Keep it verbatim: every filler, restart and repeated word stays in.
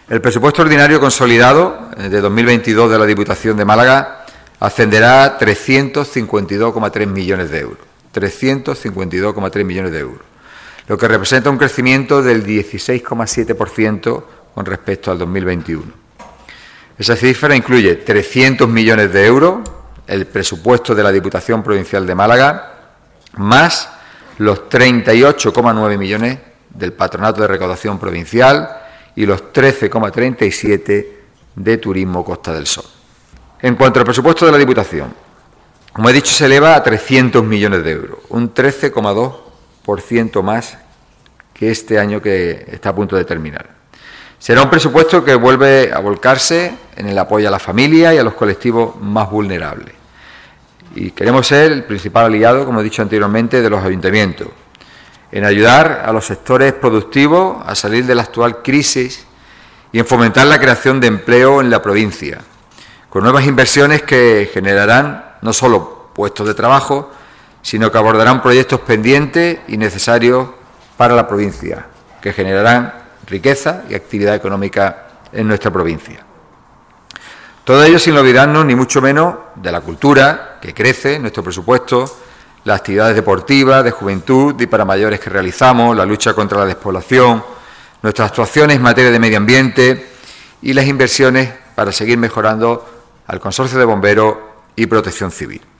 El presupuesto ordinario consolidado de dos mil veintidós de la Diputación de Málaga ascenderá a trescientos cincuenta y dos coma tres millones de euros. trescientos cincuenta y dos coma tres millones de euros, lo que representa un crecimiento del dieciséis coma siete por ciento con respecto al dos mil veintiuno. Esa cifra incluye trescientos millones de euros, el presupuesto de la Diputación Provincial de Málaga, más los treinta y ocho coma nueve millones del Patronato de Recaudación Provincial y los trece coma treinta y siete de Turismo Costa del Sol. En cuanto al presupuesto de la Diputación, como he dicho, se eleva a trescientos millones de euros, un trece coma dos por ciento más que este año que está a punto de terminar. Será un presupuesto que vuelve a volcarse en el apoyo a la familia y a los colectivos más vulnerables. Y queremos ser el principal aliado, como he dicho anteriormente, de los ayuntamientos, en ayudar a los sectores productivos a salir de la actual crisis y en fomentar la creación de empleo en la provincia, con nuevas inversiones que generarán no solo puestos de trabajo, sino que abordarán proyectos pendientes y necesarios para la provincia, que generarán riqueza y actividad económica en nuestra provincia. Todo ello sin olvidarnos, ni mucho menos, de la cultura, que crece en nuestro presupuesto, las actividades deportivas, de juventud y para mayores que realizamos, la lucha contra la despoblación, nuestras actuaciones en materia de medio ambiente y las inversiones para seguir mejorando al Consorcio de Bomberos y Protección Civil.